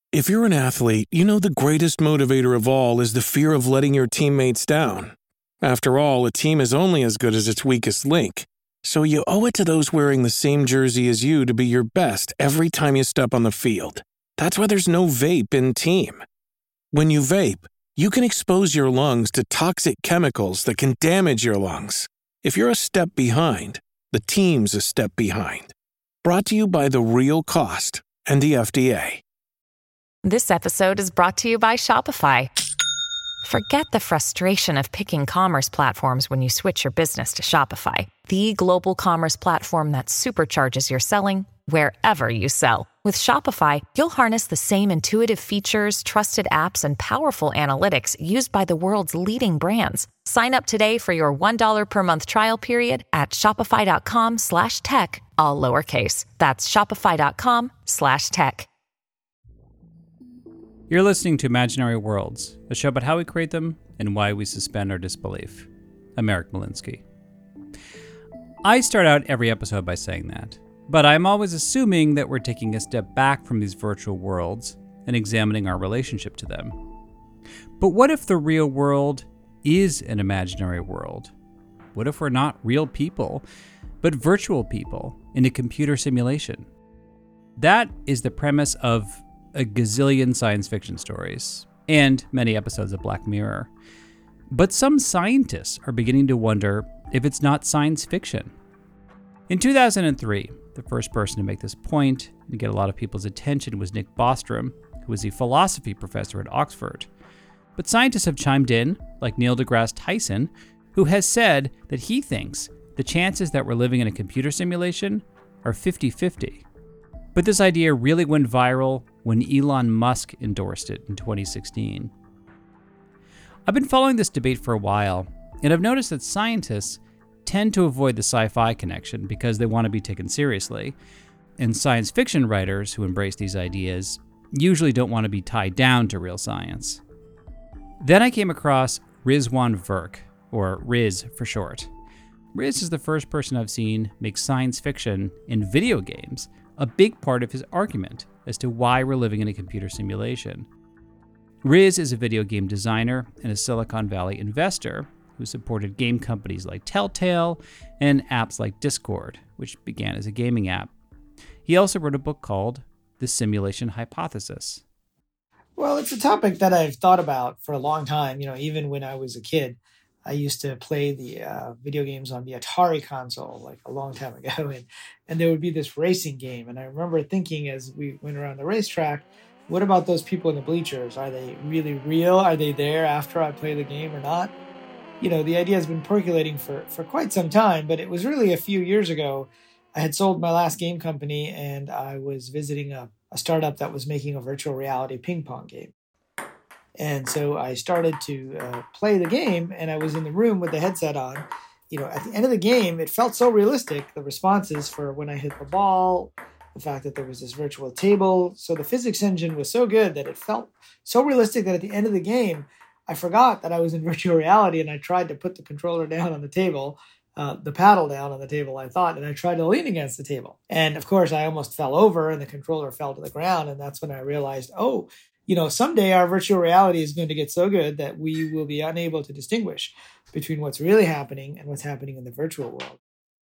If you're an athlete, you know the greatest motivator of all is the fear of letting your teammates down. After all, a team is only as good as its weakest link. So you owe it to those wearing the same jersey as you to be your best every time you step on the field. That's why there's no vape in team. When you vape, you can expose your lungs to toxic chemicals that can damage your lungs. If you're a step behind, the team's a step behind. Brought to you by The Real Cost and the FDA. This episode is brought to you by Shopify. Forget the frustration of picking commerce platforms when you switch your business to Shopify, the global commerce platform that supercharges your selling wherever you sell. With Shopify, you'll harness the same intuitive features, trusted apps, and powerful analytics used by the world's leading brands. Sign up today for your $1 per month trial period at shopify.com/tech, all lowercase. That's shopify.com/tech. You're listening to Imaginary Worlds, a show about how we create them and why we suspend our disbelief. I'm Eric Molinsky. I start out every episode by saying that, but I'm always assuming that we're taking a step back from these virtual worlds and examining our relationship to them. But what if the real world is an imaginary world? What if we're not real people, but virtual people in a computer simulation? That is the premise of a gazillion science fiction stories, and many episodes of Black Mirror. But some scientists are beginning to wonder if it's not science fiction. In 2003, the first person to make this point and get a lot of people's attention was Nick Bostrom, who was a philosophy professor at Oxford. But scientists have chimed in, like Neil deGrasse Tyson, who has said that he thinks the chances that we're living in a computer simulation are 50-50. But this idea really went viral when Elon Musk endorsed it in 2016. I've been following this debate for a while, and I've noticed that scientists tend to avoid the sci-fi connection because they want to be taken seriously, and science fiction writers who embrace these ideas usually don't want to be tied down to real science. Then I came across Rizwan Virk, or Riz for short. Riz is the first person I've seen make science fiction in video games a big part of his argument as to why we're living in a computer simulation. Riz is a video game designer and a Silicon Valley investor who supported game companies like Telltale and apps like Discord, which began as a gaming app. He also wrote a book called The Simulation Hypothesis. Well, it's a topic that I've thought about for a long time. Even when I was a kid, I used to play the video games on the Atari console like a long time ago. And there would be this racing game. And I remember thinking as we went around the racetrack, what about those people in the bleachers? Are they really real? Are they there after I play the game or not? The idea has been percolating for quite some time, but it was really a few years ago. I had sold my last game company and I was visiting a startup that was making a virtual reality ping pong game. And so I started to play the game, and I was in the room with the headset on. At the end of the game, it felt so realistic, the responses for when I hit the ball, the fact that there was this virtual table. So the physics engine was so good that it felt so realistic that at the end of the game, I forgot that I was in virtual reality, and I tried to put the controller down on the table, the paddle down on the table, I thought, and I tried to lean against the table. And of course, I almost fell over, and the controller fell to the ground, and that's when I realized, someday our virtual reality is going to get so good that we will be unable to distinguish between what's really happening and what's happening in the virtual world.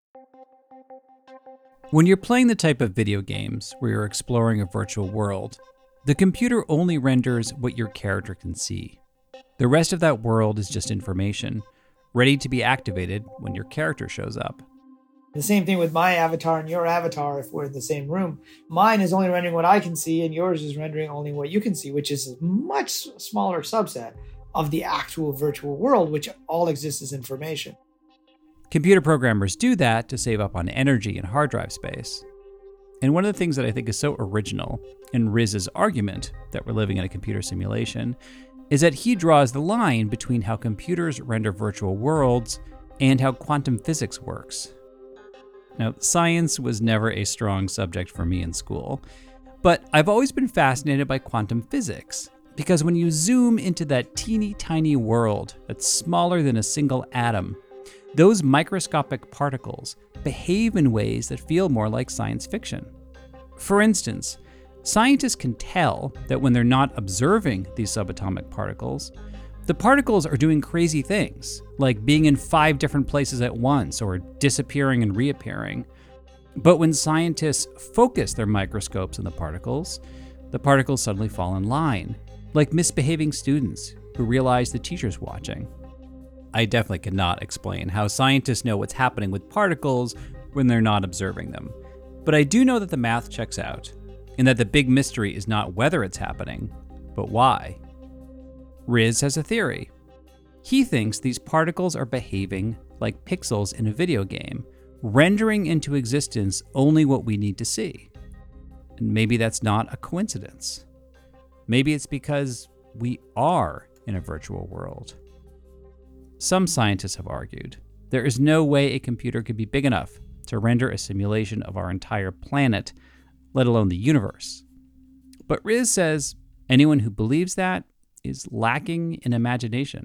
When you're playing the type of video games where you're exploring a virtual world, the computer only renders what your character can see. The rest of that world is just information, ready to be activated when your character shows up. The same thing with my avatar and your avatar if we're in the same room. Mine is only rendering what I can see, and yours is rendering only what you can see, which is a much smaller subset of the actual virtual world, which all exists as information. Computer programmers do that to save up on energy and hard drive space. And one of the things that I think is so original in Riz's argument that we're living in a computer simulation is that he draws the line between how computers render virtual worlds and how quantum physics works. Now, science was never a strong subject for me in school, but I've always been fascinated by quantum physics, because when you zoom into that teeny tiny world that's smaller than a single atom, those microscopic particles behave in ways that feel more like science fiction. For instance, Scientists can tell that when they're not observing these subatomic particles, the particles are doing crazy things, like being in 5 different places at once or disappearing and reappearing. But when scientists focus their microscopes on the particles suddenly fall in line, like misbehaving students who realize the teacher's watching. I definitely cannot explain how scientists know what's happening with particles when they're not observing them. But I do know that the math checks out, and that the big mystery is not whether it's happening, but why. Riz has a theory. He thinks these particles are behaving like pixels in a video game, rendering into existence only what we need to see. And maybe that's not a coincidence. Maybe it's because we are in a virtual world. Some scientists have argued there is no way a computer could be big enough to render a simulation of our entire planet, let alone the universe. But Riz says anyone who believes that is lacking in imagination.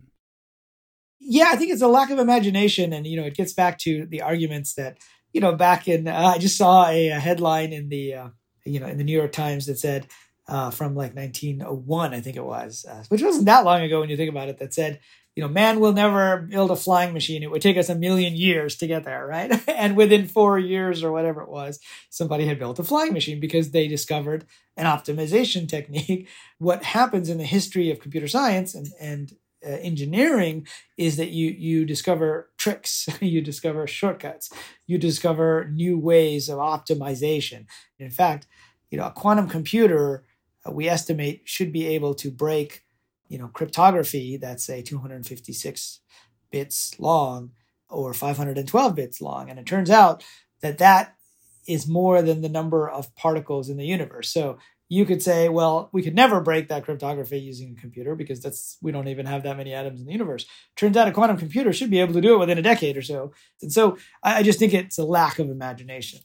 Yeah, I think it's a lack of imagination. And, it gets back to the arguments that, back in, I just saw a headline in the, in the New York Times that said from like 1901, I think it was, which wasn't that long ago when you think about it, that said, man will never build a flying machine. It would take us 1,000,000 years to get there, right? And within 4 years or whatever it was, somebody had built a flying machine because they discovered an optimization technique. What happens in the history of computer science and engineering is that you discover tricks, you discover shortcuts, you discover new ways of optimization. In fact, a quantum computer, we estimate, should be able to break cryptography that's, say, 256 bits long or 512 bits long. And it turns out that is more than the number of particles in the universe. So you could say, well, we could never break that cryptography using a computer because we don't even have that many atoms in the universe. Turns out a quantum computer should be able to do it within a decade or so. And so I just think it's a lack of imagination.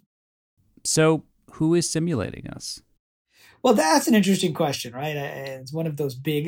So who is simulating us? Well, that's an interesting question, right? And it's one of those big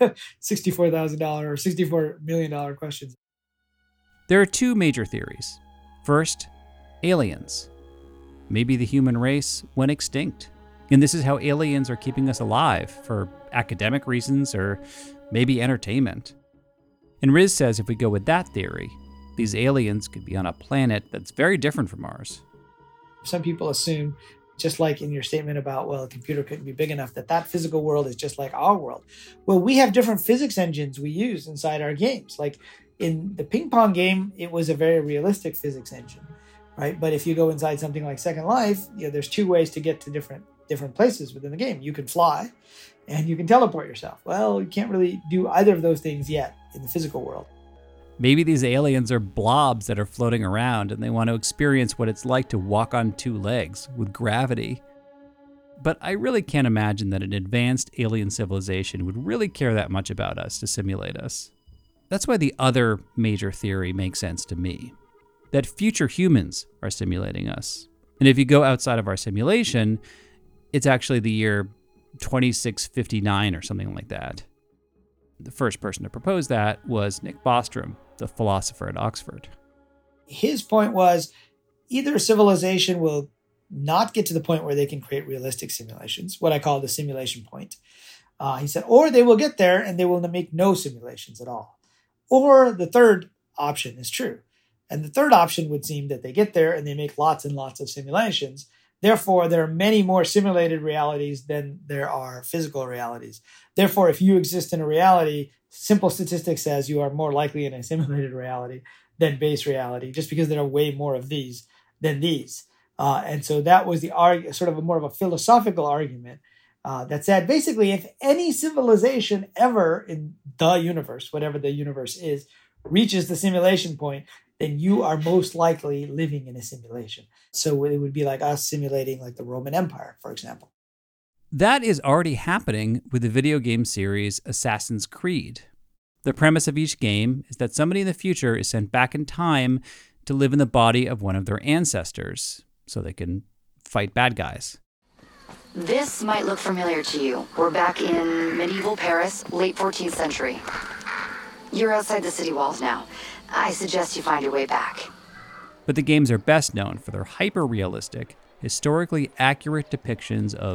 $64,000 or $64 million questions. There are 2 major theories. First, aliens. Maybe the human race went extinct. And this is how aliens are keeping us alive, for academic reasons or maybe entertainment. And Riz says if we go with that theory, these aliens could be on a planet that's very different from ours. Some people assume, just like in your statement about, a computer couldn't be big enough, that physical world is just like our world. Well, we have different physics engines we use inside our games. Like in the ping pong game, it was a very realistic physics engine, right? But if you go inside something like Second Life, there's 2 ways to get to different places within the game. You can fly and you can teleport yourself. Well, you can't really do either of those things yet in the physical world. Maybe these aliens are blobs that are floating around and they want to experience what it's like to walk on 2 legs with gravity. But I really can't imagine that an advanced alien civilization would really care that much about us to simulate us. That's why the other major theory makes sense to me, that future humans are simulating us. And if you go outside of our simulation, it's actually the year 2659 or something like that. The first person to propose that was Nick Bostrom, the philosopher at Oxford. His point was either civilization will not get to the point where they can create realistic simulations, what I call the simulation point. He said, or they will get there and they will make no simulations at all. Or the third option is true. And the third option would seem that they get there and they make lots and lots of simulations. Therefore, there are many more simulated realities than there are physical realities. Therefore, if you exist in a reality, simple statistics says you are more likely in a simulated reality than base reality, just because there are way more of these than these. And so that was the sort of more of a philosophical argument that said, basically, if any civilization ever in the universe, whatever the universe is, reaches the simulation point, then you are most likely living in a simulation. So it would be like us simulating like the Roman Empire, for example. That is already happening with the video game series Assassin's Creed. The premise of each game is that somebody in the future is sent back in time to live in the body of one of their ancestors so they can fight bad guys. This might look familiar to you. We're back in medieval Paris, late 14th century. You're outside the city walls now. I suggest you find your way back. But the games are best known for their hyper-realistic, historically accurate depictions of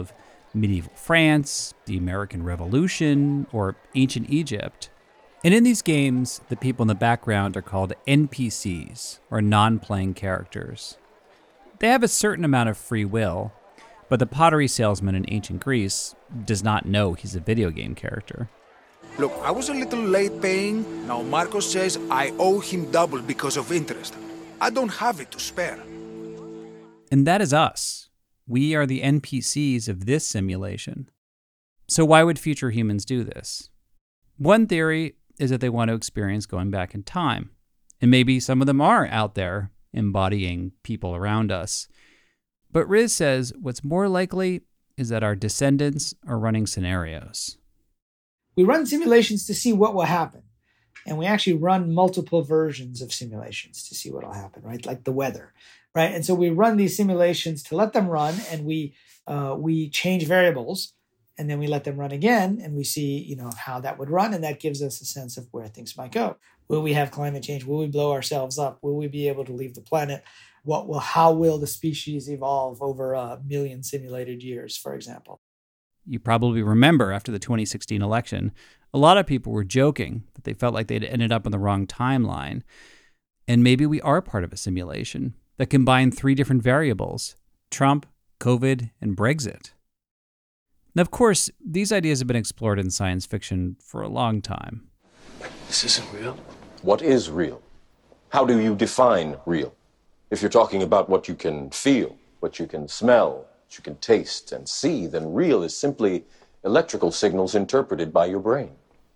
medieval France, the American Revolution, or ancient Egypt. And in these games, the people in the background are called NPCs, or non-playing characters. They have a certain amount of free will, but the pottery salesman in ancient Greece does not know he's a video game character. Look, I was a little late paying. Now Marcos says I owe him double because of interest. I don't have it to spare. And that is us. We are the NPCs of this simulation. So why would future humans do this? One theory is that they want to experience going back in time. And maybe some of them are out there embodying people around us. But Riz says what's more likely is that our descendants are running scenarios. We run simulations to see what will happen. And we actually run multiple versions of simulations to see what will happen, right? Like the weather, right? And so we run these simulations to let them run, and we change variables, and then we let them run again, and we see, how that would run, and that gives us a sense of where things might go. Will we have climate change? Will we blow ourselves up? Will we be able to leave the planet? How will the species evolve over a million simulated years, for example? You probably remember after the 2016 election, a lot of people were joking that they felt like they'd ended up on the wrong timeline. And maybe we are part of a simulation that combined 3 different variables: Trump, COVID, and Brexit. Now, of course, these ideas have been explored in science fiction for a long time. This isn't real. What is real? How do you define real? If you're talking about what you can feel, what you can smell, what you can taste and see, then real is simply electrical signals interpreted by your brain.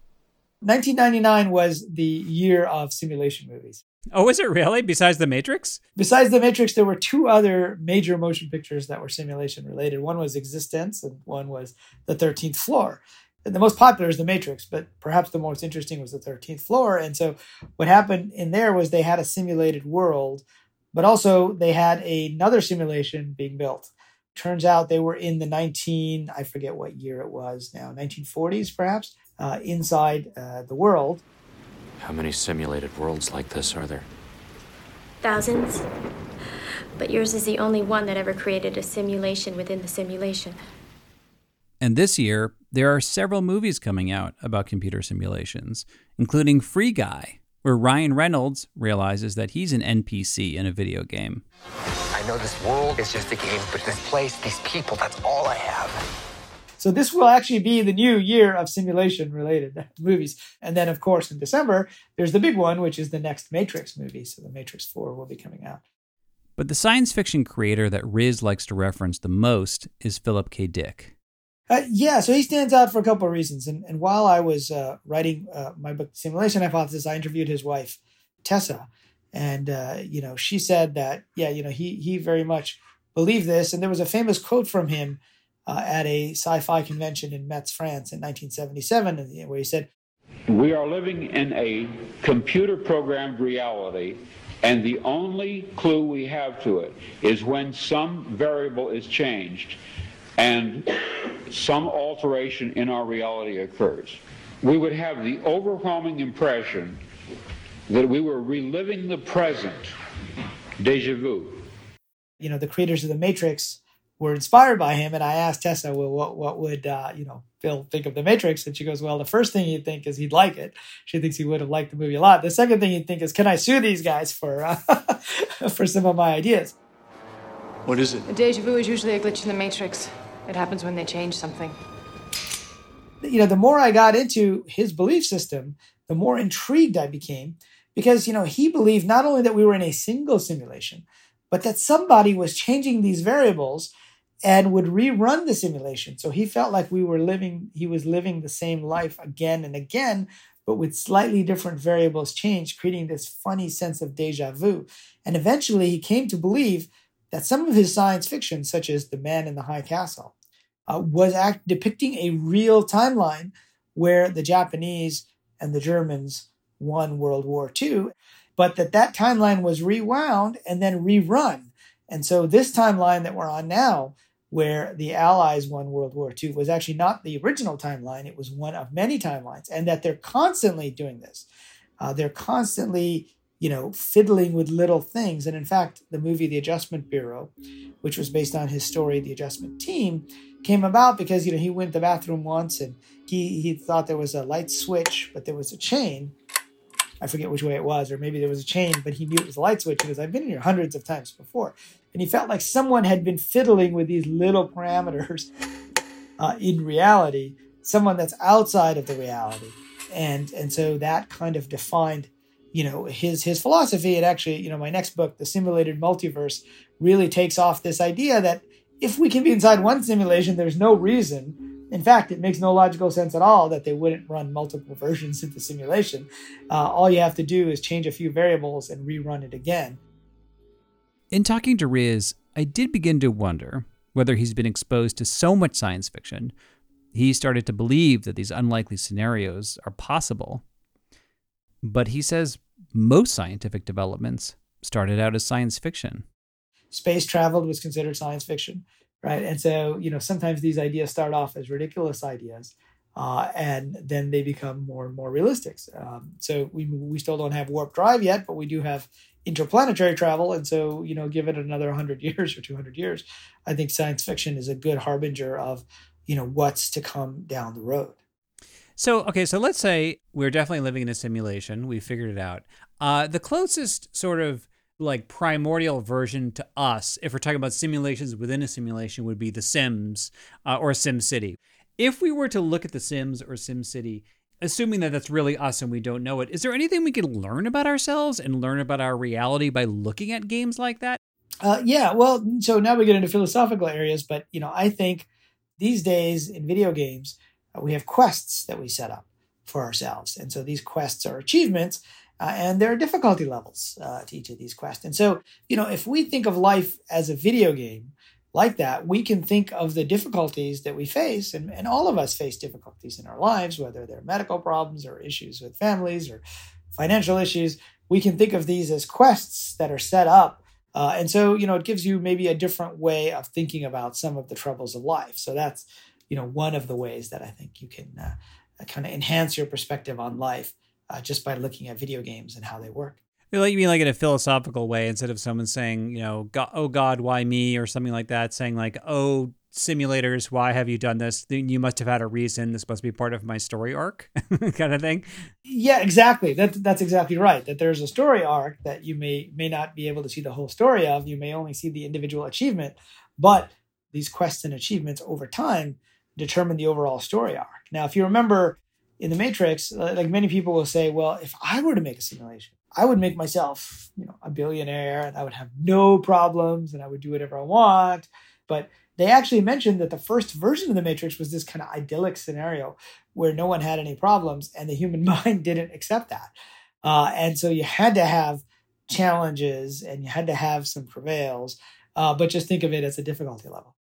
1999 was the year of simulation movies. Oh, is it really? Besides The Matrix? Besides The Matrix, there were 2 other major motion pictures that were simulation related. One was Existence, and one was The 13th Floor. And the most popular is The Matrix, but perhaps the most interesting was The 13th Floor. And so what happened in there was they had a simulated world, but also they had another simulation being built. Turns out they were in the I forget what year it was now, 1940s perhaps, inside the world. How many simulated worlds like this are there? Thousands. But yours is the only one that ever created a simulation within the simulation. And this year, there are several movies coming out about computer simulations, including Free Guy, where Ryan Reynolds realizes that he's an NPC in a video game. I know this world is just a game, but this place, these people, that's all I have. So this will actually be the new year of simulation-related movies. And then, of course, in December, there's the big one, which is the next Matrix movie. So the Matrix 4 will be coming out. But the science fiction creator that Riz likes to reference the most is Philip K. Dick. So he stands out for a couple of reasons. And while I was writing my book, Simulation Hypothesis, I interviewed his wife, Tessa. And, she said that, he very much believed this. And there was a famous quote from him at a sci-fi convention in Metz, France in 1977, where he said, "We are living in a computer-programmed reality, and the only clue we have to it is when some variable is changed and some alteration in our reality occurs. We would have the overwhelming impression that we were reliving the present, déjà vu." The creators of The Matrix were inspired by him. And I asked Tessa, well, what would, Phil think of The Matrix? And she goes, well, the first thing he'd think is he'd like it. She thinks he would have liked the movie a lot. The second thing he'd think is, can I sue these guys for for some of my ideas? What is it? A déjà vu is usually a glitch in the Matrix. It happens when they change something. The more I got into his belief system, the more intrigued I became, because, he believed not only that we were in a single simulation, but that somebody was changing these variables and would rerun the simulation. So he felt like he was living the same life again and again, but with slightly different variables changed, creating this funny sense of déjà vu. And eventually he came to believe that some of his science fiction, such as The Man in the High Castle, was depicting a real timeline where the Japanese and the Germans won World War II, but that timeline was rewound and then rerun. And so this timeline that we're on now, where the Allies won World War II, was actually not the original timeline. It was one of many timelines, and that they're constantly doing this. They're constantly, fiddling with little things. And in fact, the movie The Adjustment Bureau, which was based on his story, The Adjustment Team, came about because, he went to the bathroom once and he thought there was a light switch, but there was a chain. I forget which way it was, or maybe there was a chain, but he knew it was a light switch because I've been in here hundreds of times before. And he felt like someone had been fiddling with these little parameters in reality, someone that's outside of the reality. And so that kind of defined, his philosophy. And actually, my next book, The Simulated Multiverse, really takes off this idea that if we can be inside one simulation, there's no reason. In fact, it makes no logical sense at all that they wouldn't run multiple versions of the simulation. All you have to do is change a few variables and rerun it again. In talking to Riz, I did begin to wonder whether he's been exposed to so much science fiction, he started to believe that these unlikely scenarios are possible. But he says most scientific developments started out as science fiction. Space travel was considered science fiction, right? And so, sometimes these ideas start off as ridiculous ideas, and then they become more and more realistic. So we still don't have warp drive yet, but we do have interplanetary travel. And so, give it another 100 years or 200 years, I think science fiction is a good harbinger of, what's to come down the road. So let's say we're definitely living in a simulation. We figured it out. The closest sort of like primordial version to us, if we're talking about simulations within a simulation, would be The Sims or SimCity. If we were to look at The Sims or SimCity, assuming that that's really us and we don't know it, is there anything we can learn about ourselves and learn about our reality by looking at games like that? Yeah, well, so now we get into philosophical areas, but, I think these days in video games, we have quests that we set up for ourselves. And so these quests are achievements, and there are difficulty levels to each of these quests. And so, if we think of life as a video game like that, we can think of the difficulties that we face. And all of us face difficulties in our lives, whether they're medical problems or issues with families or financial issues. We can think of these as quests that are set up. And so, it gives you maybe a different way of thinking about some of the troubles of life. So that's, one of the ways that I think you can kind of enhance your perspective on life just by looking at video games and how they work. You mean like in a philosophical way, instead of someone saying, God, oh God, why me? Or something like that, saying like, oh, simulators, why have you done this? You must have had a reason. This must be part of my story arc kind of thing. Yeah, exactly. That's exactly right. That there's a story arc that you may not be able to see the whole story of. You may only see the individual achievement, but these quests and achievements over time determine the overall story arc. Now, if you remember in The Matrix, like many people will say, well, if I were to make a simulation, I would make myself, a billionaire, and I would have no problems and I would do whatever I want. But they actually mentioned that the first version of The Matrix was this kind of idyllic scenario where no one had any problems, and the human mind didn't accept that. And so you had to have challenges and you had to have some travails, but just think of it as a difficulty level.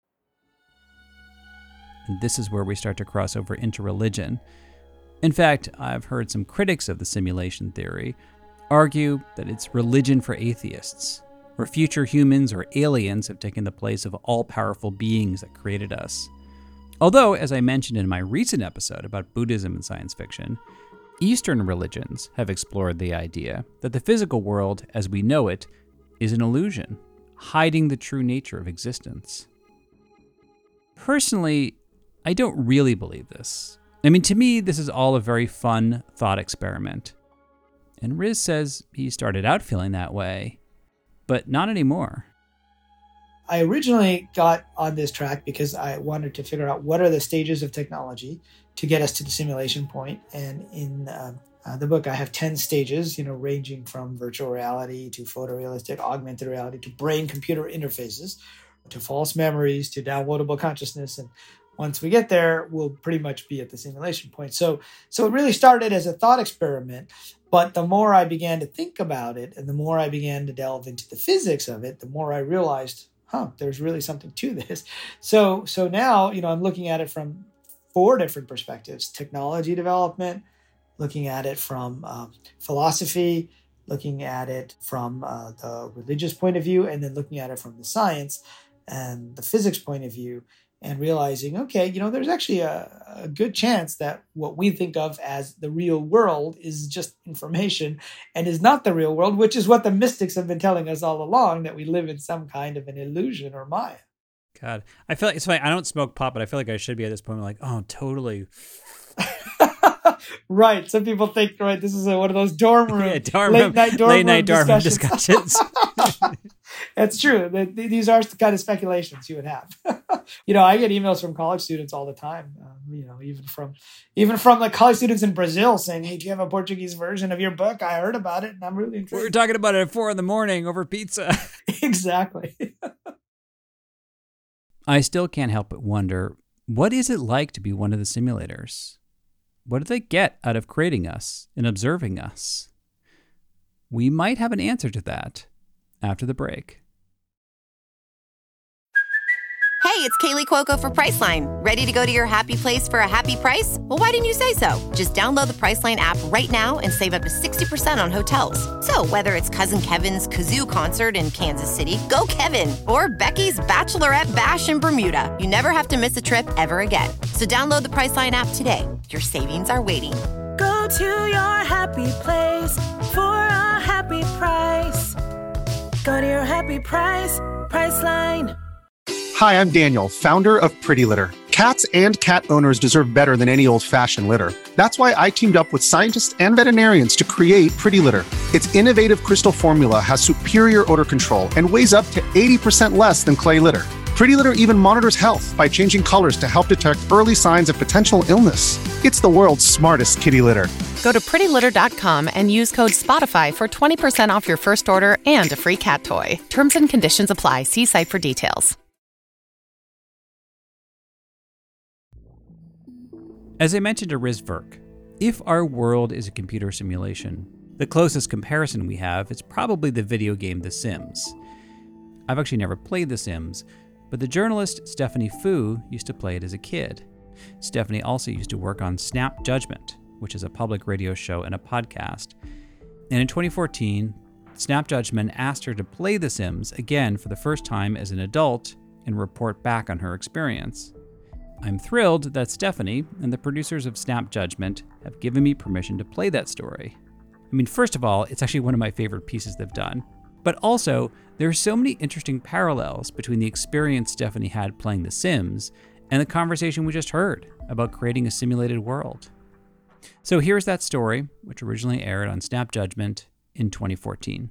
And this is where we start to cross over into religion. In fact, I've heard some critics of the simulation theory argue that it's religion for atheists, where future humans or aliens have taken the place of all-powerful beings that created us. Although, as I mentioned in my recent episode about Buddhism and science fiction, Eastern religions have explored the idea that the physical world as we know it is an illusion, hiding the true nature of existence. Personally, I don't really believe this. To me, this is all a very fun thought experiment. And Riz says he started out feeling that way, but not anymore. I originally got on this track because I wanted to figure out what are the stages of technology to get us to the simulation point. And in the book, I have 10 stages, ranging from virtual reality to photorealistic, augmented reality, to brain-computer interfaces, to false memories, to downloadable consciousness. And once we get there, we'll pretty much be at the simulation point. So it really started as a thought experiment. But the more I began to think about it and the more I began to delve into the physics of it, the more I realized, there's really something to this. So now, I'm looking at it from 4 different perspectives: technology development, looking at it from philosophy, looking at it from the religious point of view, and then looking at it from the science and the physics point of view, and realizing, okay, there's actually a good chance that what we think of as the real world is just information and is not the real world, which is what the mystics have been telling us all along, that we live in some kind of an illusion or Maya. God. I feel like it's funny. I don't smoke pot, but I feel like I should be at this point. I'm like, oh, totally. Right. Some people think, right, this is one of those dorm room, late night dorm room discussions. That's true. These are the kind of speculations you would have. I get emails from college students all the time. Even from the college students in Brazil saying, "Hey, do you have a Portuguese version of your book? I heard about it, and I'm really intrigued." We were talking about it at 4 a.m. over pizza. Exactly. I still can't help but wonder, what is it like to be one of the simulators? What do they get out of creating us and observing us? We might have an answer to that after the break. Hey, it's Kaylee Cuoco for Priceline. Ready to go to your happy place for a happy price? Well, why didn't you say so? Just download the Priceline app right now and save up to 60% on hotels. So whether it's Cousin Kevin's Kazoo Concert in Kansas City, go Kevin, or Becky's Bachelorette Bash in Bermuda, you never have to miss a trip ever again. So download the Priceline app today. Your savings are waiting. Go to your happy place for a happy price. Go to your happy price, Priceline. Hi, I'm Daniel, founder of Pretty Litter. Cats and cat owners deserve better than any old-fashioned litter. That's why I teamed up with scientists and veterinarians to create Pretty Litter. Its innovative crystal formula has superior odor control and weighs up to 80% less than clay litter. Pretty Litter even monitors health by changing colors to help detect early signs of potential illness. It's the world's smartest kitty litter. Go to prettylitter.com and use code SPOTIFY for 20% off your first order and a free cat toy. Terms and conditions apply. See site for details. As I mentioned to Riz Verk, if our world is a computer simulation, the closest comparison we have is probably the video game The Sims. I've actually never played The Sims, but the journalist Stephanie Fu used to play it as a kid. Stephanie also used to work on Snap Judgment, which is a public radio show and a podcast. And in 2014, Snap Judgment asked her to play The Sims again for the first time as an adult and report back on her experience. I'm thrilled that Stephanie and the producers of Snap Judgment have given me permission to play that story. I mean, first of all, it's actually one of my favorite pieces they've done. But also, there are so many interesting parallels between the experience Stephanie had playing The Sims and the conversation we just heard about creating a simulated world. So here's that story, which originally aired on Snap Judgment in 2014.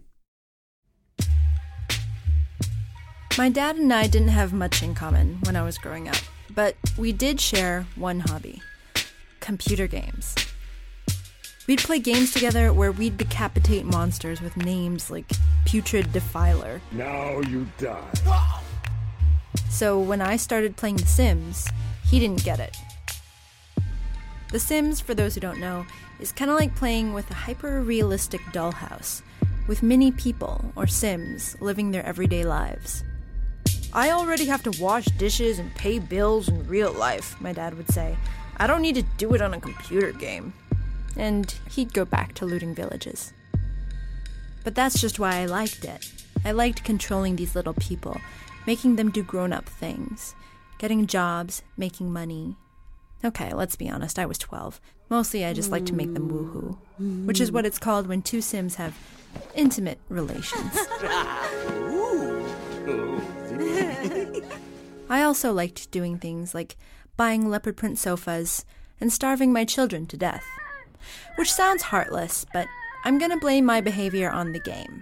My dad and I didn't have much in common when I was growing up, but we did share one hobby: computer games. We'd play games together where we'd decapitate monsters with names like Putrid Defiler. Now you die. So when I started playing The Sims, he didn't get it. The Sims, for those who don't know, is kind of like playing with a hyper-realistic dollhouse, with mini people, or Sims, living their everyday lives. I already have to wash dishes and pay bills in real life, my dad would say. I don't need to do it on a computer game. And he'd go back to looting villages. But that's just why I liked it. I liked controlling these little people, making them do grown-up things, getting jobs, making money. Okay, let's be honest, I was 12. Mostly I just like to make them woohoo, which is what it's called when two Sims have intimate relations. I also liked doing things like buying leopard print sofas and starving my children to death. Which sounds heartless, but I'm gonna blame my behavior on the game.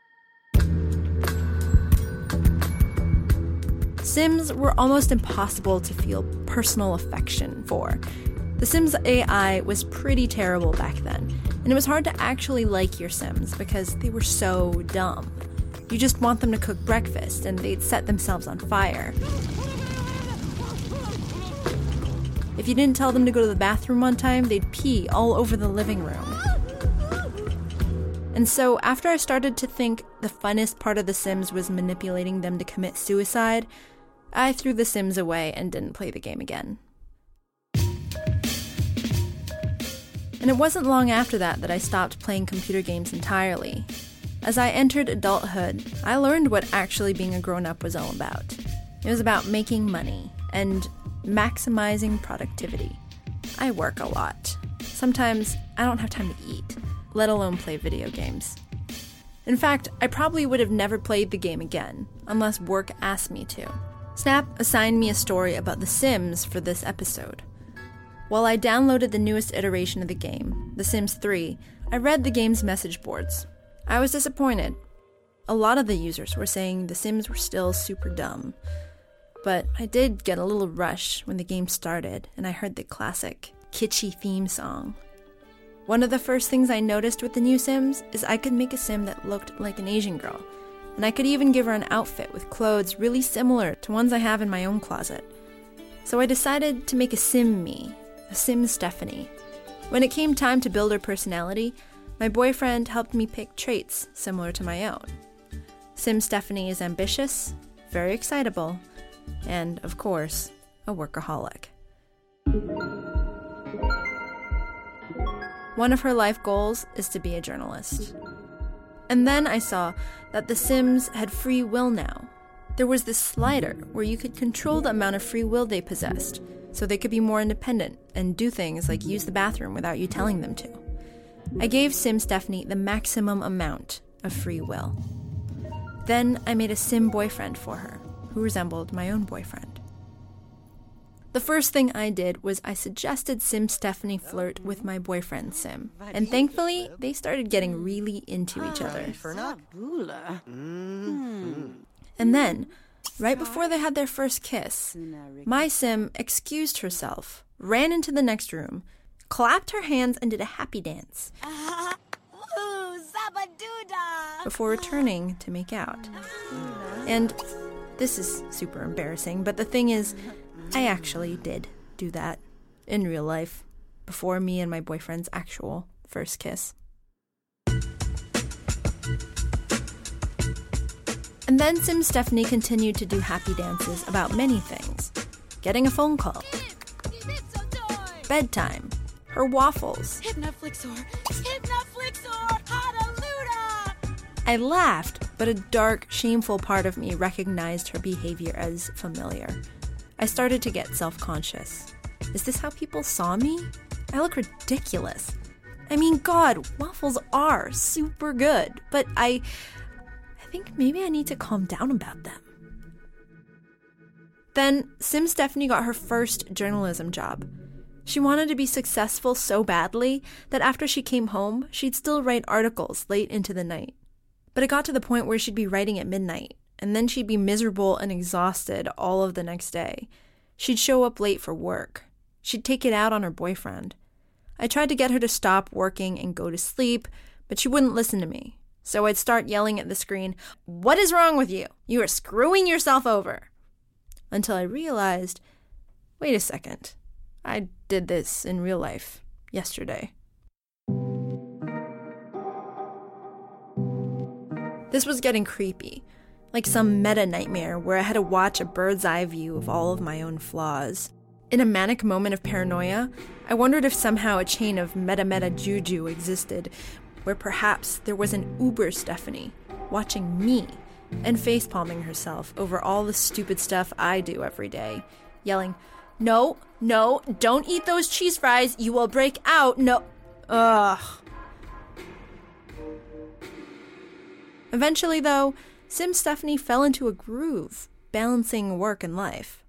Sims were almost impossible to feel personal affection for. The Sims AI was pretty terrible back then, and it was hard to actually like your Sims because they were so dumb. You just want them to cook breakfast, and they'd set themselves on fire. If you didn't tell them to go to the bathroom on time, they'd pee all over the living room. And so, after I started to think the funnest part of The Sims was manipulating them to commit suicide, I threw The Sims away and didn't play the game again. And it wasn't long after that I stopped playing computer games entirely. As I entered adulthood, I learned what actually being a grown-up was all about. It was about making money and maximizing productivity. I work a lot. Sometimes I don't have time to eat, let alone play video games. In fact, I probably would have never played the game again, unless work asked me to. Snap assigned me a story about The Sims for this episode. While I downloaded the newest iteration of the game, The Sims 3, I read the game's message boards. I was disappointed. A lot of the users were saying The Sims were still super dumb. But I did get a little rush when the game started and I heard the classic, kitschy theme song. One of the first things I noticed with the new Sims is I could make a Sim that looked like an Asian girl. And I could even give her an outfit with clothes really similar to ones I have in my own closet. So I decided to make a Sim-me, a Sim Stephanie. When it came time to build her personality, my boyfriend helped me pick traits similar to my own. Sim Stephanie is ambitious, very excitable, and, of course, a workaholic. One of her life goals is to be a journalist. And then I saw that the Sims had free will now. There was this slider where you could control the amount of free will they possessed, so they could be more independent and do things like use the bathroom without you telling them to. I gave Sim Stephanie the maximum amount of free will. Then I made a Sim boyfriend for her, who resembled my own boyfriend. The first thing I did was I suggested Sim Stephanie flirt with my boyfriend Sim, and thankfully they started getting really into each other. And then, right before they had their first kiss, my Sim excused herself, ran into the next room, clapped her hands and did a happy dance before returning to make out. And this is super embarrassing, but the thing is, I actually did do that in real life before me and my boyfriend's actual first kiss. And then Sim Stephanie continued to do happy dances about many things. Getting a phone call, bedtime, her waffles. Hypnoflixor! Hypnoflixor! Hallelujah! I laughed, but a dark, shameful part of me recognized her behavior as familiar. I started to get self-conscious. Is this how people saw me? I look ridiculous. I mean, God, waffles are super good, but I think maybe I need to calm down about them. Then Sim Stephanie got her first journalism job. She wanted to be successful so badly that after she came home, she'd still write articles late into the night. But it got to the point where she'd be writing at midnight, and then she'd be miserable and exhausted all of the next day. She'd show up late for work. She'd take it out on her boyfriend. I tried to get her to stop working and go to sleep, but she wouldn't listen to me. So I'd start yelling at the screen, "What is wrong with you? You are screwing yourself over." Until I realized, wait a second, I did this in real life yesterday. This was getting creepy, like some meta-nightmare where I had to watch a bird's eye view of all of my own flaws. In a manic moment of paranoia, I wondered if somehow a chain of meta-meta juju existed, where perhaps there was an Uber Stephanie watching me and facepalming herself over all the stupid stuff I do every day, yelling, "No, no, don't eat those cheese fries, you will break out, no." Ugh. Eventually, though, Sim Stephanie fell into a groove, balancing work and life.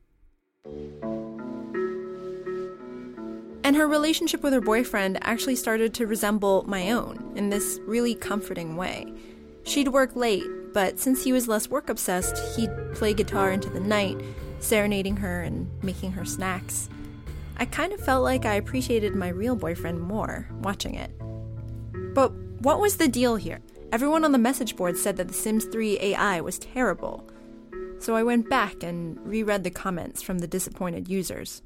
And her relationship with her boyfriend actually started to resemble my own in this really comforting way. She'd work late, but since he was less work-obsessed, he'd play guitar into the night, serenading her and making her snacks. I kind of felt like I appreciated my real boyfriend more watching it. But what was the deal here? Everyone on the message board said that The Sims 3 AI was terrible. So I went back and reread the comments from the disappointed users.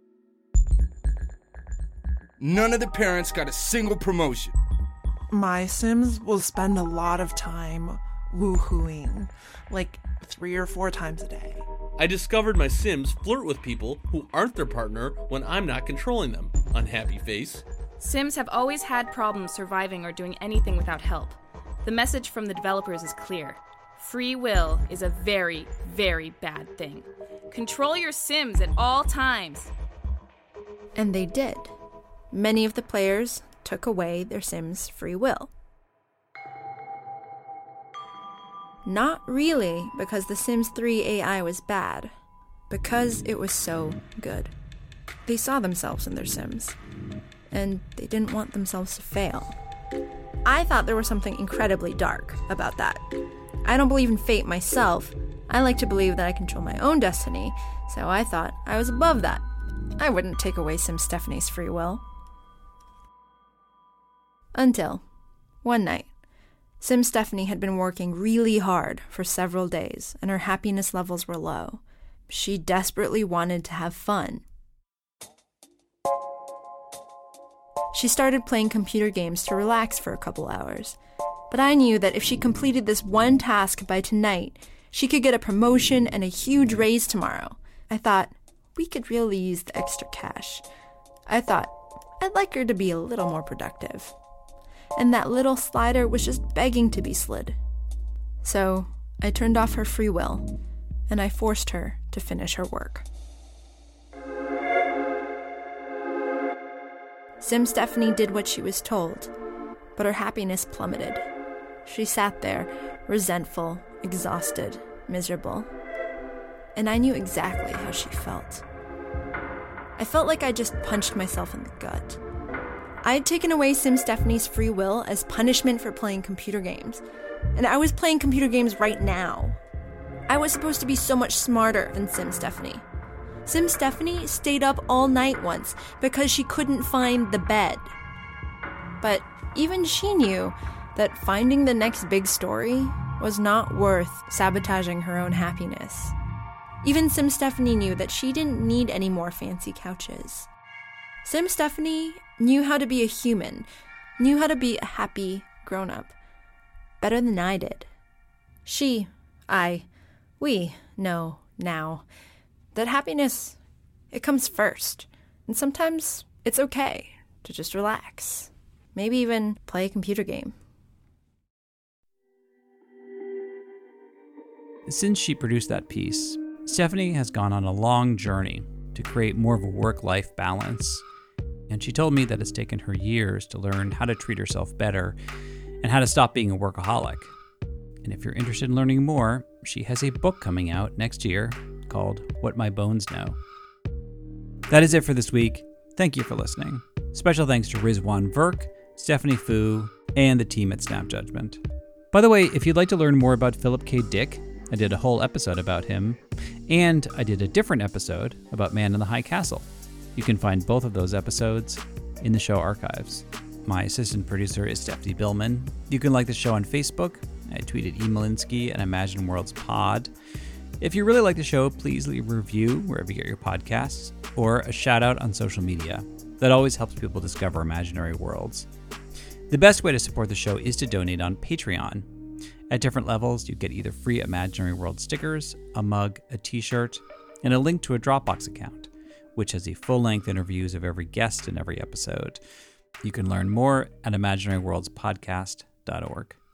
None of the parents got a single promotion. My Sims will spend a lot of time woohooing, like 3 or 4 times a day. I discovered my Sims flirt with people who aren't their partner when I'm not controlling them. Unhappy face. Sims have always had problems surviving or doing anything without help. The message from the developers is clear. Free will is a very, very bad thing. Control your Sims at all times. And they did. Many of the players took away their Sims' free will. Not really because The Sims 3 AI was bad, because it was so good. They saw themselves in their Sims, and they didn't want themselves to fail. I thought there was something incredibly dark about that. I don't believe in fate myself. I like to believe that I control my own destiny, so I thought I was above that. I wouldn't take away Sim Stephanie's free will. Until one night, Sim Stephanie had been working really hard for several days, and her happiness levels were low. She desperately wanted to have fun. She started playing computer games to relax for a couple hours. But I knew that if she completed this one task by tonight, she could get a promotion and a huge raise tomorrow. I thought, we could really use the extra cash. I thought, I'd like her to be a little more productive. And that little slider was just begging to be slid. So I turned off her free will, and I forced her to finish her work. Sim Stephanie did what she was told, but her happiness plummeted. She sat there, resentful, exhausted, miserable. And I knew exactly how she felt. I felt like I just punched myself in the gut. I had taken away Sim Stephanie's free will as punishment for playing computer games. And I was playing computer games right now. I was supposed to be so much smarter than Sim Stephanie. Sim Stephanie stayed up all night once because she couldn't find the bed. But even she knew that finding the next big story was not worth sabotaging her own happiness. Even Sim Stephanie knew that she didn't need any more fancy couches. Sim Stephanie knew how to be a human, knew how to be a happy grown-up, better than I did. We know now that happiness, it comes first. And sometimes it's okay to just relax. Maybe even play a computer game. Since she produced that piece, Stephanie has gone on a long journey to create more of a work-life balance. And she told me that it's taken her years to learn how to treat herself better and how to stop being a workaholic. And if you're interested in learning more, she has a book coming out next year called What My Bones Know. That is it for this week. Thank you for listening. Special thanks to Rizwan Virk, Stephanie Fu, and the team at Snap Judgment. By the way, if you'd like to learn more about Philip K. Dick, I did a whole episode about him, and I did a different episode about Man in the High Castle. You can find both of those episodes in the show archives. My assistant producer is Stephanie Billman. You can like the show on Facebook. I tweet at eMalinsky and Imagine Worlds Pod. If you really like the show, please leave a review wherever you get your podcasts, or a shout out on social media. That always helps people discover imaginary worlds. The best way to support the show is to donate on Patreon. At different levels, you get either free Imaginary World stickers, a mug, a t-shirt, and a link to a Dropbox account, which has the full-length interviews of every guest in every episode. You can learn more at imaginaryworldspodcast.org.